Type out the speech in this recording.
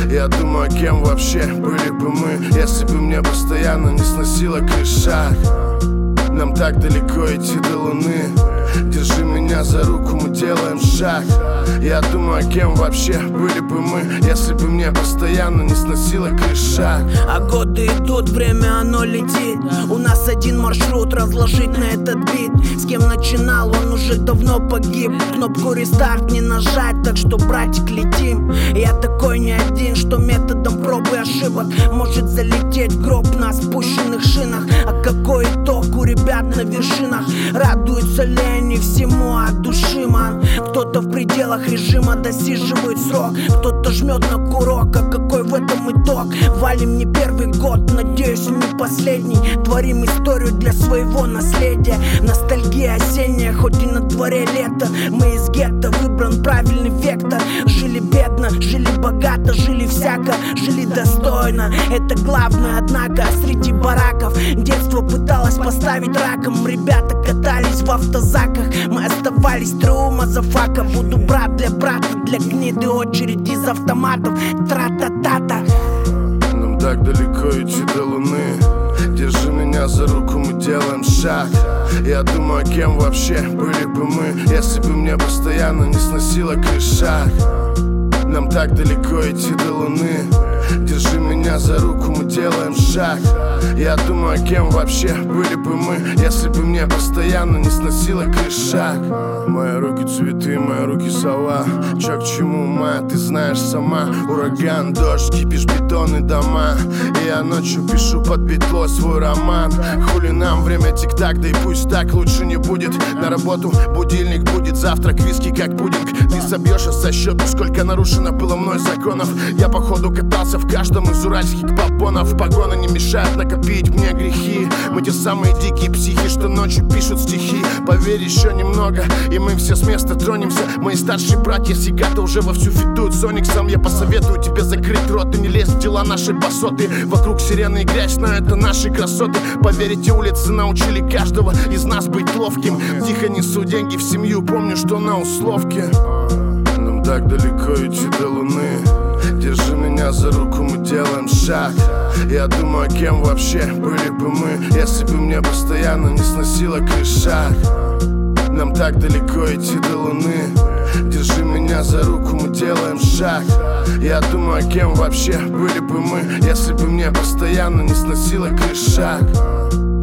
Я думаю, кем вообще были бы мы, если бы мне постоянно не сносило крыша. Нам так далеко идти до луны. Держи меня за руку, мы делаем шаг. Я думаю, кем вообще были бы мы, если бы мне постоянно не сносило крыша. А годы идут, время оно летит. У нас один маршрут, разложить на этот бит. С кем начинал, он уже давно погиб. Кнопку рестарт не нажать, так что, братик, летим. Я такой не один, что методом проб и ошибок может залететь в гроб на спущенных шинах. А какой итог у ребят на вершинах? Радуются ли они всему от души, ман? Кто-то в пределах режима досиживает срок, кто-то жмет на курок, а какой в этом итог? Валим не первый год, надеюсь, не последний. Творим историю для своего наследия. Ностальгия осенняя, хоть и на дворе лето. Мы из гетто, выбран правильный вектор. Жили бедно, жили богато, жили всяко, жили достойно. Это главное, однако, среди бараков детство пыталось поставить раком. Ребята катались в автозаках, мы оставались true, мазафака. Буду брат для брата, для гниды очередь из автоматов. Тра-та-та-та. Нам так далеко идти до луны. Держи меня за руку, мы делаем шаг. Я думаю, кем вообще были бы мы, если бы мне постоянно не сносило крыша. Нам так далеко идти до луны. Держи меня за руку, мы делаем шаг. Я думаю, кем вообще были бы мы, если бы мне постоянно не сносило крыша. Мои руки цветы, мои руки сова. Чё к чему, ма, ты знаешь сама. Ураган, дождь, кипишь, бетон и дома. И я ночью пишу под битло свой роман. Хули нам, время тик-так, да и пусть так, лучше не будет. На работу будильник будет, завтрак, виски как пудинг. Ты собьешься со счету, сколько нарушено было мной законов. Я походу катался в каждом из уральских попонов. Погоны не мешают накопить мне грехи. Мы те самые дикие психи, что ночью пишут стихи. Поверь, еще немного, и мы все с места тронемся. Мои старшие братья Сигата уже вовсю фитуют с Ониксом. Я посоветую тебе закрыть рот и не лезть в дела нашей басоты. Вокруг сирены и грязь, но это наши красоты. Поверите, улицы научили каждого из нас быть ловким. Тихо несу деньги в семью, помню, что на условке. Нам так далеко идти до луны. Держи меня за руку, мы делаем шаг. Я думаю, кем вообще были бы мы, если бы мне постоянно не сносило крыша. Нам так далеко идти до луны. Держи меня за руку, мы делаем шаг. Я думаю, кем вообще были бы мы, если бы мне постоянно не сносило крыша.